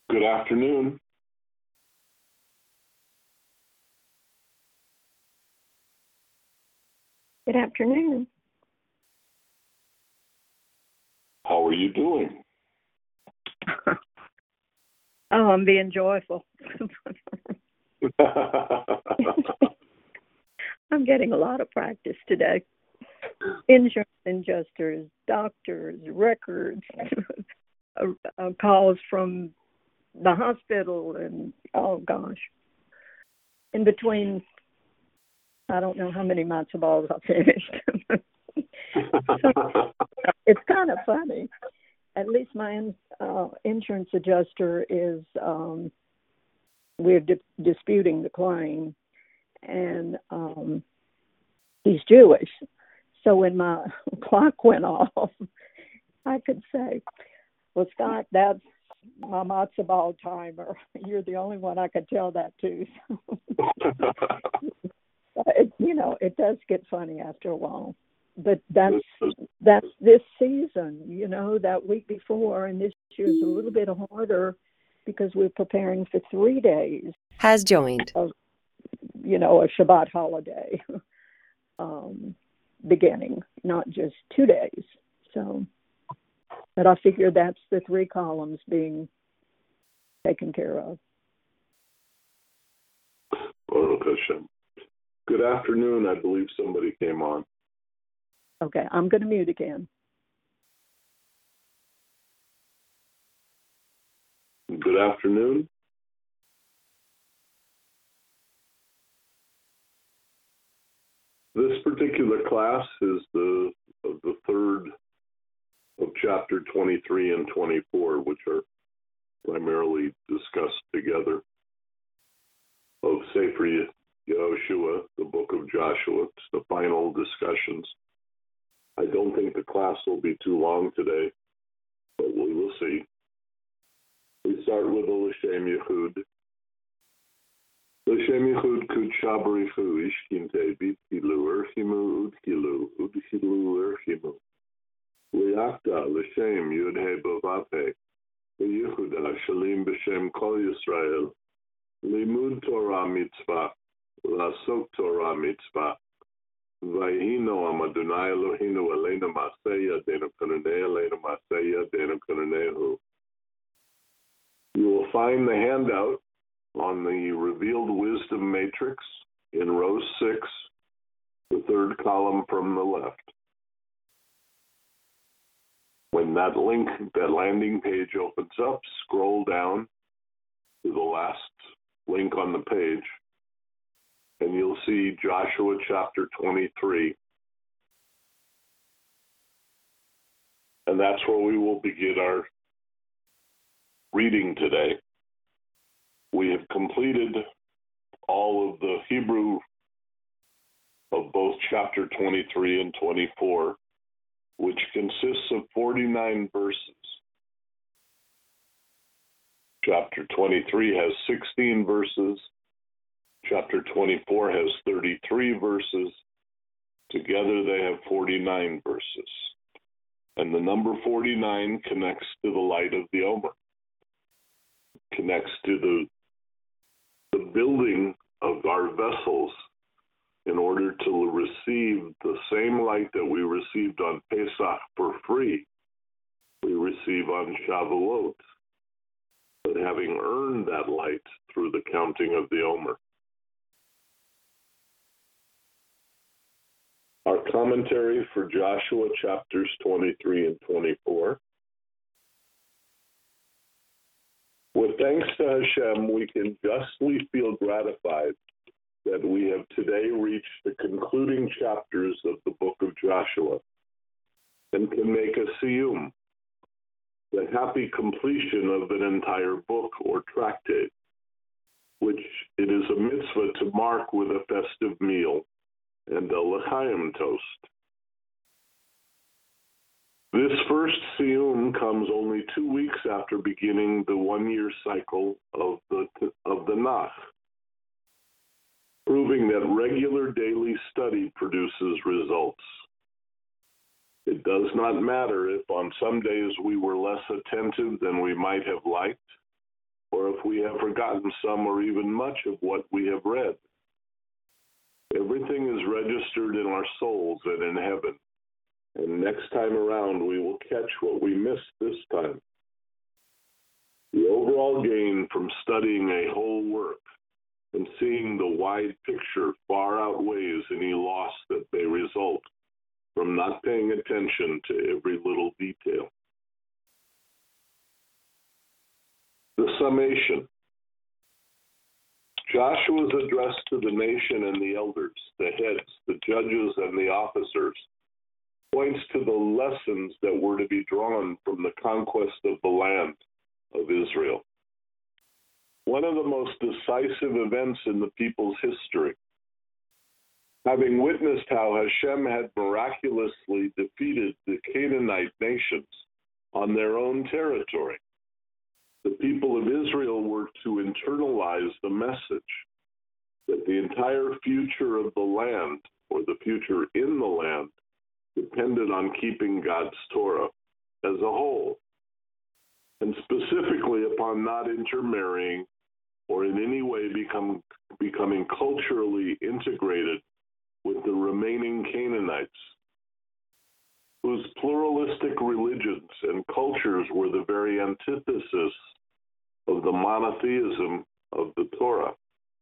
Good afternoon. Good afternoon. How are you doing? Oh, I'm being joyful. I'm getting a lot of practice today. Insurance adjusters, doctors, records, calls from the hospital, and oh gosh. In between, I don't know how many matzo balls I finished. So it's kind of funny. At least my insurance adjuster is, we're disputing the claim, and he's Jewish. So when my clock went off, I could say, well, Scott, that's my matzo ball timer. You're the only one I could tell that to. It does get funny after a while. But that's this season, that week before, and this year's a little bit harder because we're preparing for 3 days. Has joined. Of, a Shabbat holiday beginning, not just 2 days. So, but I figure that's the 3 columns being taken care of. Baruch Hashem. Good afternoon. I believe somebody came on. Okay, I'm going to mute again. Good afternoon. This particular class is the third of chapter 23 and 24, which are primarily discussed together, of Sefer Yehoshua, the book of Joshua. It's the final discussions. I don't think the class will be too long today, but we will see. We start with the L'Shem Yichud. L'Shem Yichud Kudsha Barichu Ishkinte Bitkilu Erchimu Udkilu Erchimu Liakta L'Shem Yudhe Bavave Yehuda Shalim B'Shem Kol Yisrael Limud Torah Mitzvah Lasok Torah Mitzvah Vayhino Amadunai Eloheinu Elena Maseya Denu Kunanei Elena Maseya Denu Kunanehu. You will find the handout on the Revealed Wisdom Matrix in row 6, the third column from the left. When that landing page opens up, scroll down to the last link on the page, and you'll see Joshua chapter 23. And that's where we will begin our reading today. We have completed all of the Hebrew of both chapter 23 and 24, which consists of 49 verses. Chapter 23 has 16 verses. Chapter 24 has 33 verses. Together they have 49 verses. And the number 49 connects to the light of the Omer, connects to the building of our vessels in order to receive the same light that we received on Pesach for free, we receive on Shavuot, but having earned that light through the counting of the Omer. Our commentary for Joshua chapters 23 and 24. With thanks to Hashem, we can justly feel gratified that we have today reached the concluding chapters of the book of Joshua and can make a siyum, the happy completion of an entire book or tractate, which it is a mitzvah to mark with a festive meal and a l'chaim toast. This first siyum comes only 2 weeks after beginning the 1-year cycle of the Nach, proving that regular daily study produces results. It does not matter if on some days we were less attentive than we might have liked, or if we have forgotten some or even much of what we have read. Everything is registered in our souls and in heaven, and next time around we will catch what we missed this time. The overall gain from studying a whole work and seeing the wide picture far outweighs any loss that may result from not paying attention to every little detail. The summation. Joshua's address to the nation and the elders, the heads, the judges, and the officers points to the lessons that were to be drawn from the conquest of the land of Israel. One of the most decisive events in the people's history. Having witnessed how Hashem had miraculously defeated the Canaanite nations on their own territory, the people of Israel were to internalize the message that the entire future of the land, or the future in the land, depended on keeping God's Torah as a whole, and specifically upon not intermarrying or in any way becoming culturally integrated with the remaining Canaanites, whose pluralistic religions and cultures were the very antithesis of the monotheism of the Torah.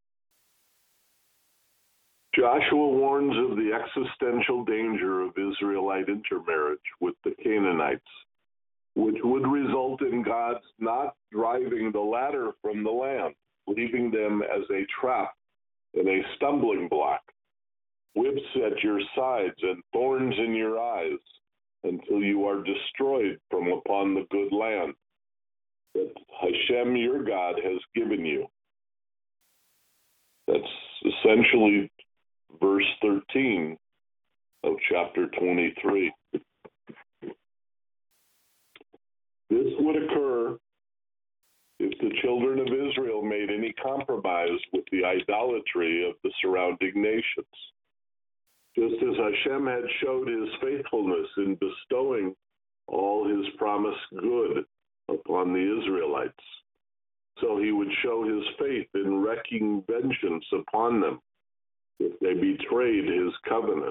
Joshua warns of the existential danger of Israelite intermarriage with the Canaanites, which would result in God's not driving the latter from the land, leaving them as a trap and a stumbling block, whips at your sides and thorns in your eyes, until you are destroyed from upon the good land that Hashem, your God, has given you. That's essentially verse 13 of chapter 23. This would occur if the children of Israel made any compromise with the idolatry of the surrounding nations. Just as Hashem had showed his faithfulness in bestowing all his promised good upon the Israelites, so he would show his faith in wreaking vengeance upon them if they betrayed his covenant.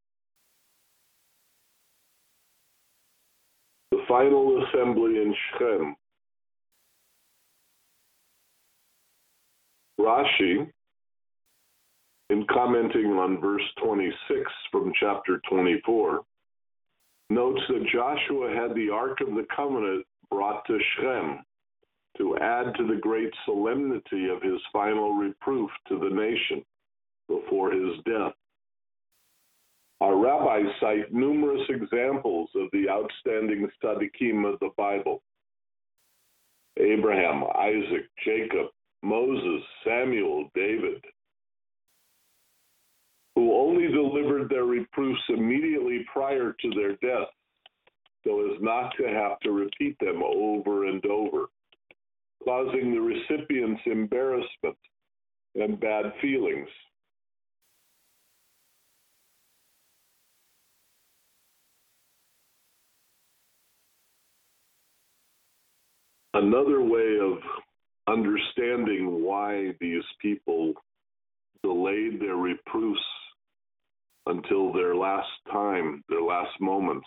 The final assembly in Shechem. Rashi, in commenting on verse 26 from chapter 24, notes that Joshua had the Ark of the Covenant brought to Shechem to add to the great solemnity of his final reproof to the nation before his death. Our rabbis cite numerous examples of the outstanding tzaddikim of the Bible: Abraham, Isaac, Jacob, Moses, Samuel, David, who only delivered their reproofs immediately prior to their death so as not to have to repeat them over and over, causing the recipients embarrassment and bad feelings. Another way of understanding why these people delayed their reproofs until their last time, their last moments,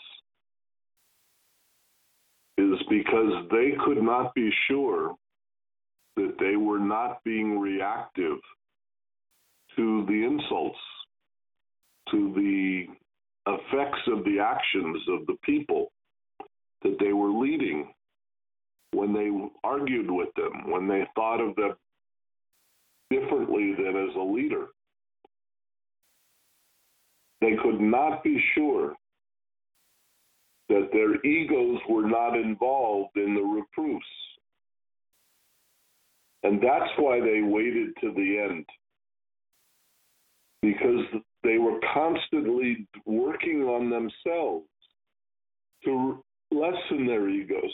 is because they could not be sure that they were not being reactive to the insults, to the effects of the actions of the people that they were leading when they argued with them, when they thought of them differently than as a leader. They could not be sure that their egos were not involved in the reproofs. And that's why they waited to the end, because they were constantly working on themselves to lessen their egos.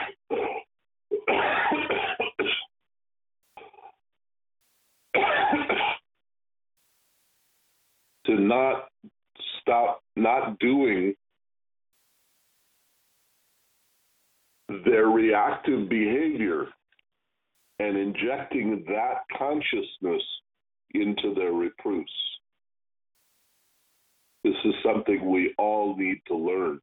To not stop not doing their reactive behavior and injecting that consciousness into their reproofs. This is something we all need to learn.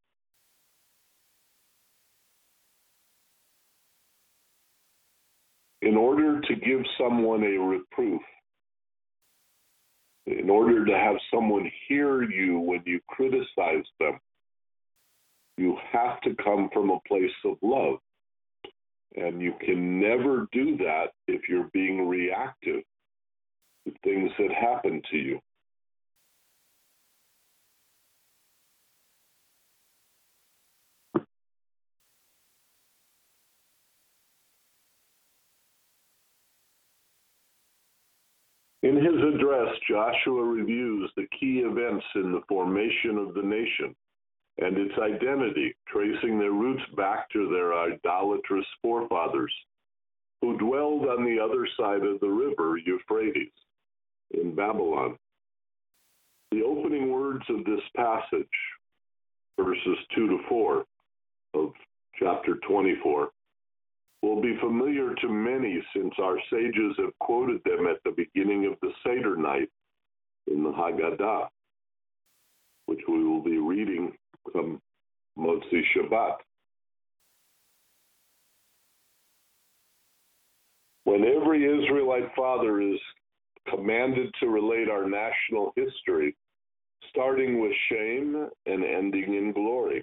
In order to give someone a reproof, in order to have someone hear you when you criticize them, you have to come from a place of love. And you can never do that if you're being reactive to things that happen to you. In his address, Joshua reviews the key events in the formation of the nation and its identity, tracing their roots back to their idolatrous forefathers who dwelled on the other side of the river Euphrates in Babylon. The opening words of this passage, verses 2 to 4 of chapter 24, will be familiar to many since our sages have quoted them at the beginning of the Seder night in the Haggadah, which we will be reading come Motzi Shabbat. When every Israelite father is commanded to relate our national history, starting with shame and ending in glory,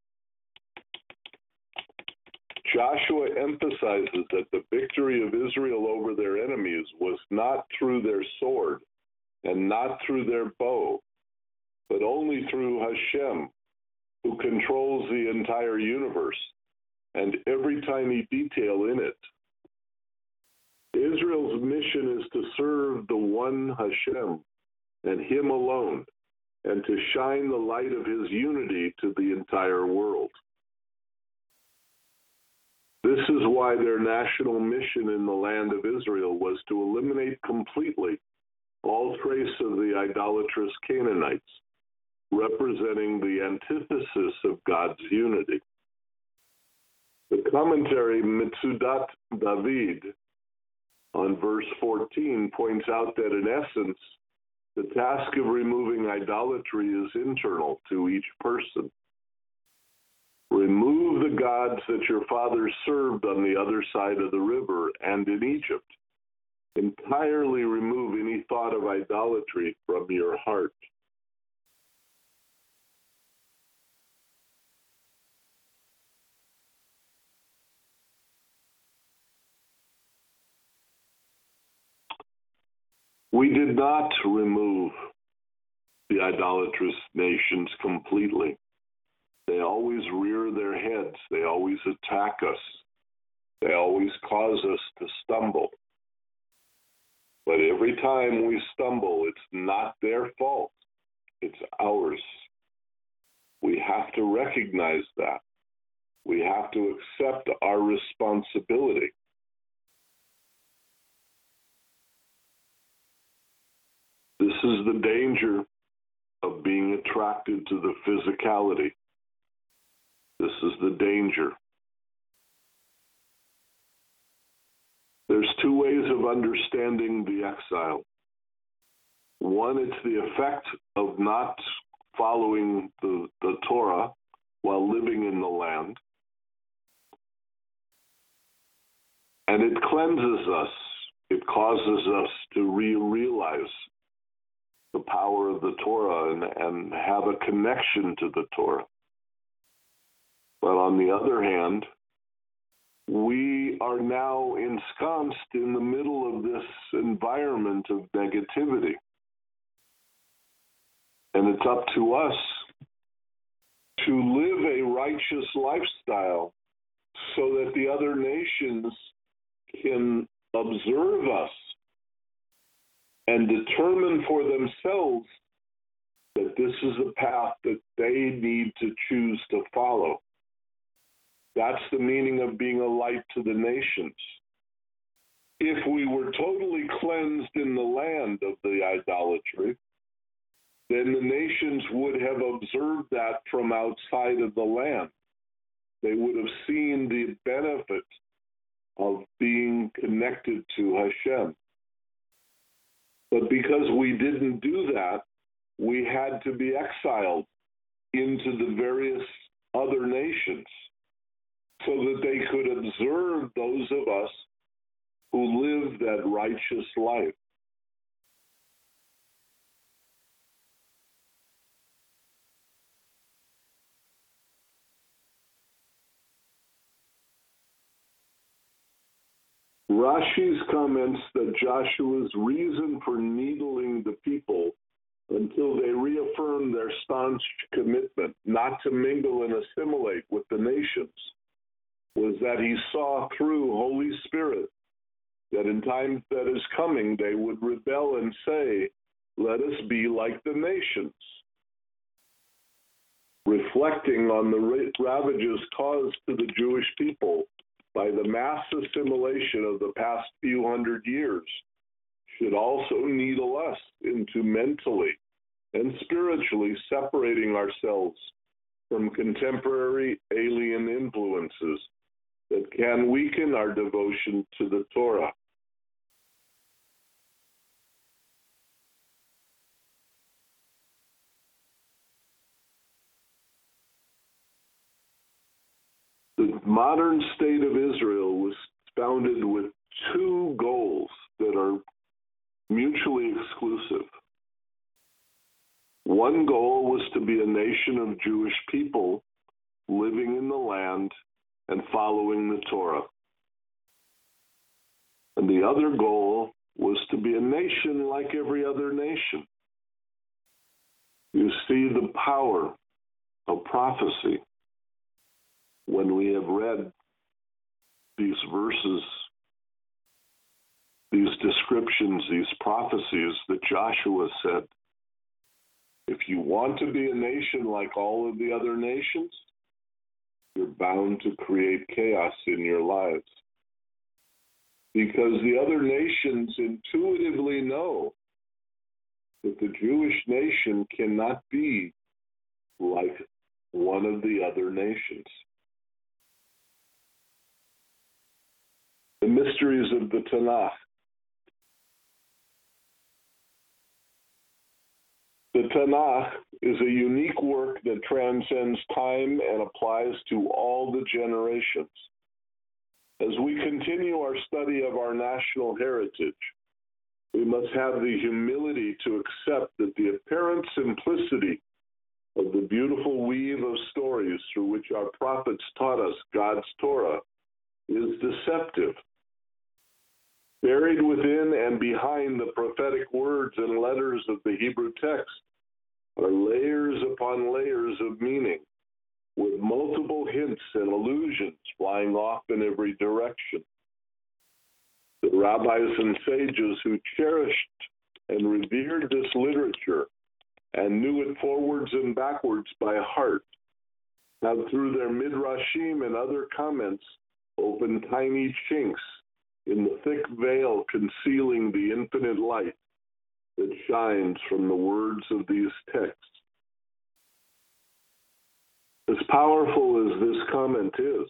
Joshua emphasizes that the victory of Israel over their enemies was not through their sword and not through their bow, but only through Hashem, who controls the entire universe and every tiny detail in it. Israel's mission is to serve the one Hashem and Him alone, and to shine the light of His unity to the entire world. This is why their national mission in the land of Israel was to eliminate completely all trace of the idolatrous Canaanites, representing the antithesis of God's unity. The commentary Mitzudat David on verse 14 points out that in essence, the task of removing idolatry is internal to each person. Remove the gods that your fathers served on the other side of the river and in Egypt. Entirely remove any thought of idolatry from your heart. We did not remove the idolatrous nations completely. They always rear their heads. They always attack us. They always cause us to stumble. But every time we stumble, it's not their fault. It's ours. We have to recognize that. We have to accept our responsibility. This is the danger of being attracted to the physicality. This is the danger. There's two ways of understanding the exile. One, it's the effect of not following the Torah while living in the land. And it cleanses us. It causes us to realize the power of the Torah and have a connection to the Torah. But on the other hand, we are now ensconced in the middle of this environment of negativity. And it's up to us to live a righteous lifestyle so that the other nations can observe us and determine for themselves that this is a path that they need to choose to follow. That's the meaning of being a light to the nations. If we were totally cleansed in the land of the idolatry, then the nations would have observed that from outside of the land. They would have seen the benefit of being connected to Hashem. But because we didn't do that, we had to be exiled into the various other nations so that they could observe those of us who live that righteous life. Rashi's comments that Joshua's reason for needling the people until they reaffirmed their staunch commitment not to mingle and assimilate with the nations was that he saw through Holy Spirit that in times that is coming they would rebel and say, "Let us be like the nations," reflecting on the ravages caused to the Jewish people by the mass assimilation of the past few hundred years, should also needle us into mentally and spiritually separating ourselves from contemporary alien influences that can weaken our devotion to the Torah. The modern state of Israel was founded with two goals that are mutually exclusive. One goal was to be a nation of Jewish people living in the land and following the Torah. And the other goal was to be a nation like every other nation. You see the power of prophecy when we have read these verses, these descriptions, these prophecies that Joshua said. If you want to be a nation like all of the other nations, you're bound to create chaos in your lives. Because the other nations intuitively know that the Jewish nation cannot be like one of the other nations. The mysteries of the Tanakh. The Tanakh is a unique work that transcends time and applies to all the generations. As we continue our study of our national heritage, we must have the humility to accept that the apparent simplicity of the beautiful weave of stories through which our prophets taught us God's Torah is deceptive. Buried within and behind the prophetic words and letters of the Hebrew text are layers upon layers of meaning, with multiple hints and allusions flying off in every direction. The rabbis and sages who cherished and revered this literature and knew it forwards and backwards by heart have, through their midrashim and other comments, opened tiny chinks in the thick veil concealing the infinite light that shines from the words of these texts. As powerful as this comment is,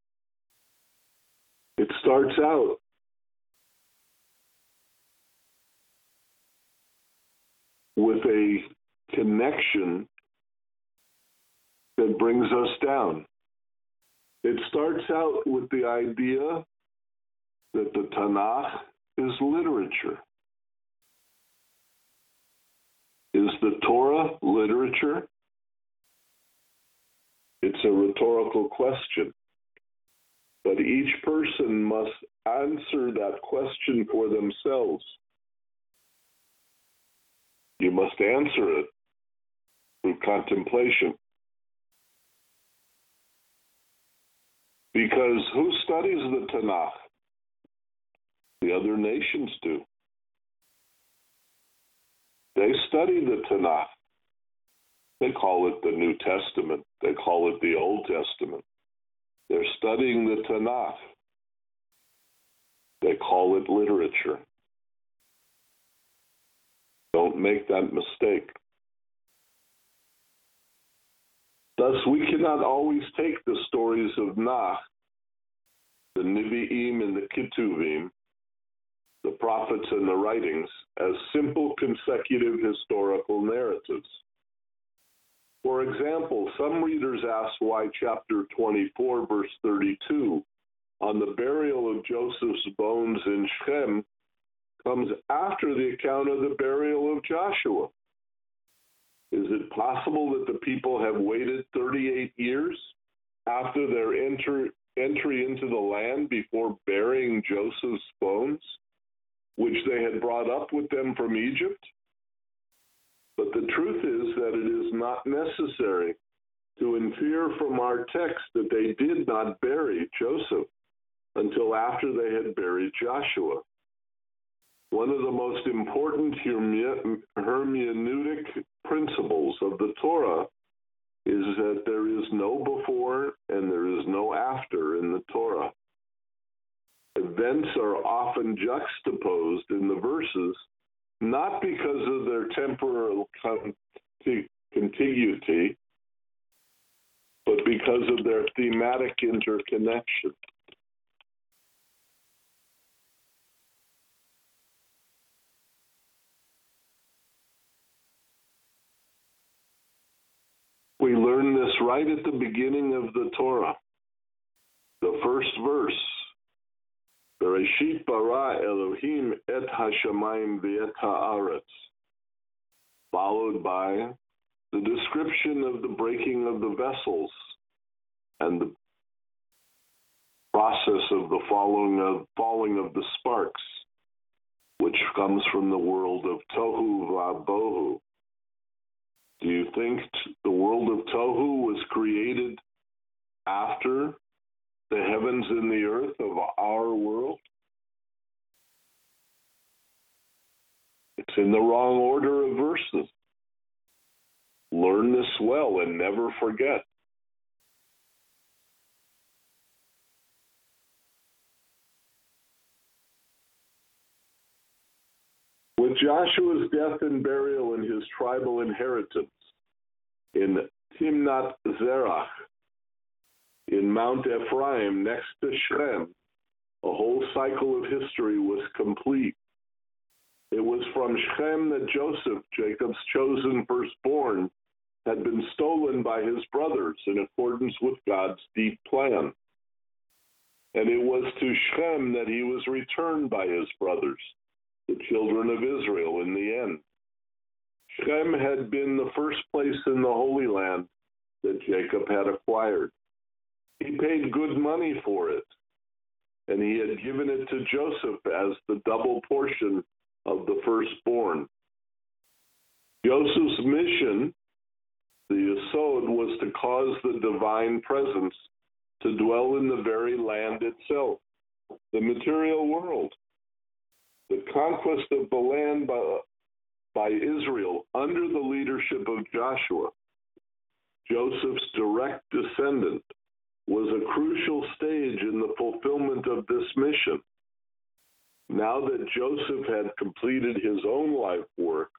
it starts out with a connection that brings us down. It starts out with the idea that the Tanakh is literature. Is the Torah literature? It's a rhetorical question. But each person must answer that question for themselves. You must answer it through contemplation. Because who studies the Tanakh? The other nations do. They study the Tanakh. They call it the New Testament. They call it the Old Testament. They're studying the Tanakh. They call it literature. Don't make that mistake. Thus, we cannot always take the stories of Noach, the Nevi'im and the Ketuvim, the prophets and the writings, as simple consecutive historical narratives. For example, some readers ask why chapter 24, verse 32, on the burial of Joseph's bones in Shechem, comes after the account of the burial of Joshua. Is it possible that the people have waited 38 years after their entry into the land before burying Joseph's bones, which they had brought up with them from Egypt? But the truth is that it is not necessary to infer from our text that they did not bury Joseph until after they had buried Joshua. One of the most important hermeneutic principles of the Torah is that there is no before and there is no after in the Torah. Events are often juxtaposed in the verses, not because of their temporal contiguity, but because of their thematic interconnection. We learn this right at the beginning of the Torah. The first verse, Bereshit bara Elohim et hashamayim v'et haaretz, followed by the description of the breaking of the vessels and the process of the falling of the sparks, which comes from the world of Tohu Vabohu. Do you think the world of Tohu was created after the heavens and the earth of our world? It's in the wrong order of verses. Learn this well and never forget. With Joshua's death and burial in his tribal inheritance in Timnath Zerach, in Mount Ephraim next to Shechem, a whole cycle of history was complete. It was from Shechem that Joseph, Jacob's chosen firstborn, had been stolen by his brothers in accordance with God's deep plan. And it was to Shechem that he was returned by his brothers, the children of Israel, in the end. Shechem had been the first place in the Holy Land that Jacob had acquired. He paid good money for it, and he had given it to Joseph as the double portion of the firstborn. Joseph's mission, the Yesod, was to cause the divine presence to dwell in the very land itself, the material world. The conquest of the land by Israel under the leadership of Joshua, Joseph's direct descendant, was a crucial stage in the fulfillment of this mission. Now that Joseph had completed his own life work,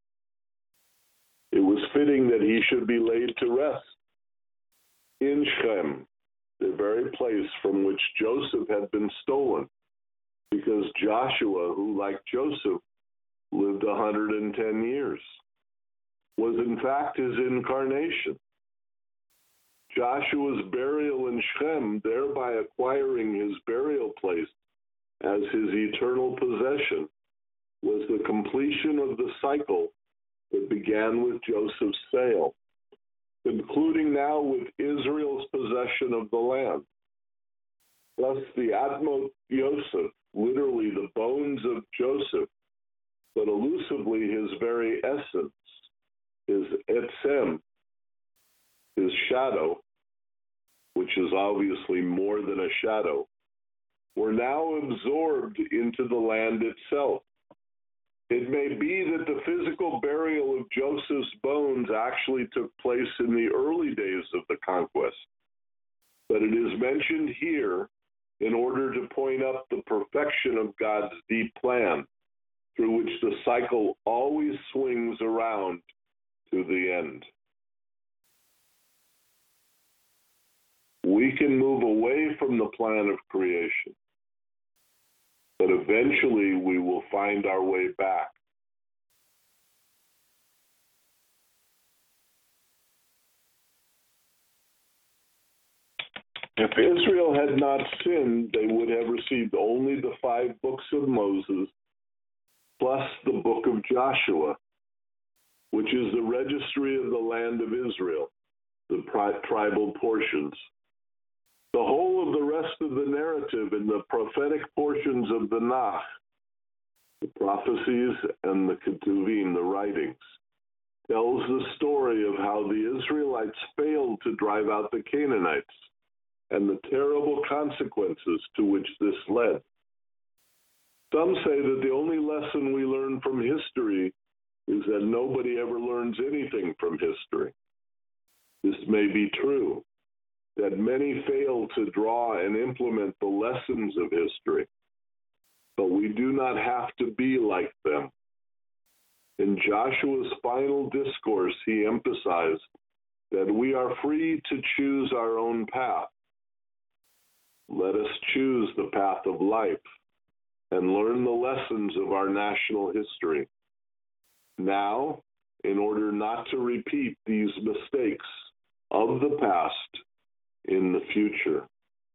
it was fitting that he should be laid to rest in Shechem, the very place from which Joseph had been stolen, because Joshua, who like Joseph lived 110 years, was in fact his incarnation. Joshua's burial in Shechem, thereby acquiring his burial place as his eternal possession, was the completion of the cycle that began with Joseph's sale, concluding now with Israel's possession of the land. Thus, the Admot Yosef, literally the bones of Joseph, but elusively his very essence, his etzem, his shadow, which is obviously more than a shadow, were now absorbed into the land itself. It may be that the physical burial of Joseph's bones actually took place in the early days of the conquest, but it is mentioned here in order to point up the perfection of God's deep plan, through which the cycle always swings around to the end. We can move away from the plan of creation, but eventually we will find our way back. If Israel had not sinned, they would have received only the 5 books of Moses, plus the book of Joshua, which is the registry of the land of Israel, the tribal portions. The whole of the rest of the narrative in the prophetic portions of the Nach, the prophecies and the Ketuvim, the writings, tells the story of how the Israelites failed to drive out the Canaanites and the terrible consequences to which this led. Some say that the only lesson we learn from history is that nobody ever learns anything from history. This may be true, that many fail to draw and implement the lessons of history, but we do not have to be like them. In Joshua's final discourse, he emphasized that we are free to choose our own path. Let us choose the path of life and learn the lessons of our national history. Now, in order not to repeat these mistakes of the past in the future.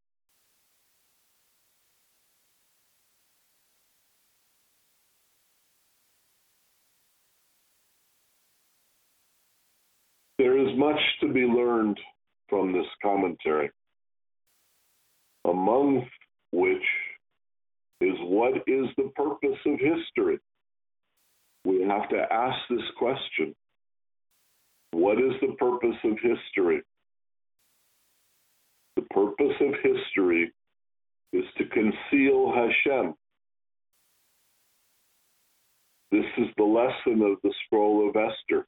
There is much to be learned from this commentary, among which is what is the purpose of history? We have to ask this question. What is the purpose of history? The purpose of history is to conceal Hashem. This is the lesson of the scroll of Esther.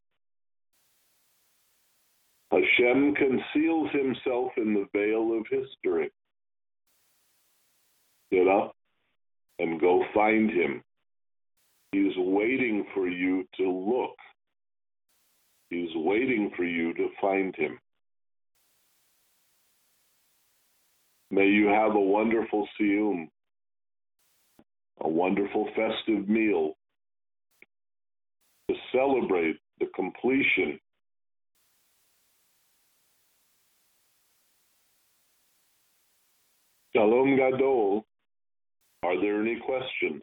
Hashem conceals himself in the veil of history. Get up and go find him. He's waiting for you to look. He's waiting for you to find him. May you have a wonderful Siyum, a wonderful festive meal to celebrate the completion Shalom Gadol. Are there any questions?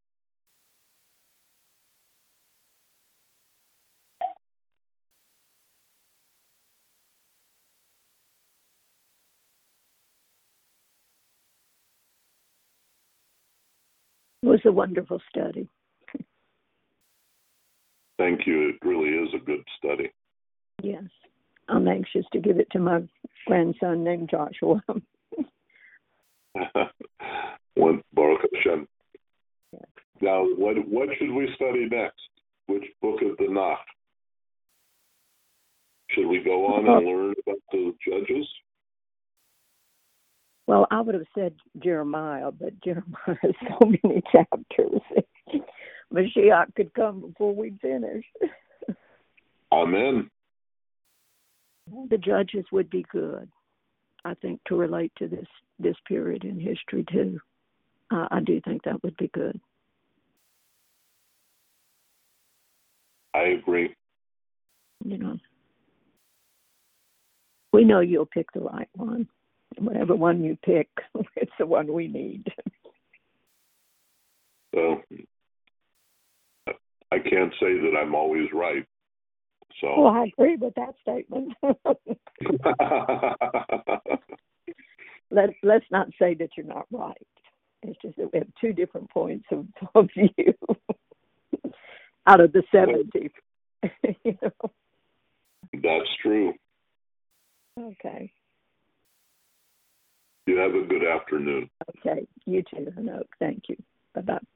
It was a wonderful study. Thank you. It really is a good study. Yes. I'm anxious to give it to my grandson named Joshua. Baruch Hashem. Yes. Now, what should we study next? Which book of the Nach? Should we go on and learn about the judges? Well, I would have said Jeremiah, but Jeremiah has so many chapters. Mashiach could come before we finish. Amen. The judges would be good, I think, to relate to this period in history, too. I do think that would be good. I agree. You know, we know you'll pick the right one. Whatever one you pick, it's the one we need. So, I can't say that I'm always right. So. Well, I agree with that statement. Let's not say that you're not right. It's just that we have 2 different points of view out of the 70. You know? That's true. Okay. You have a good afternoon. Okay. You too, Anoke. Thank you. Bye-bye.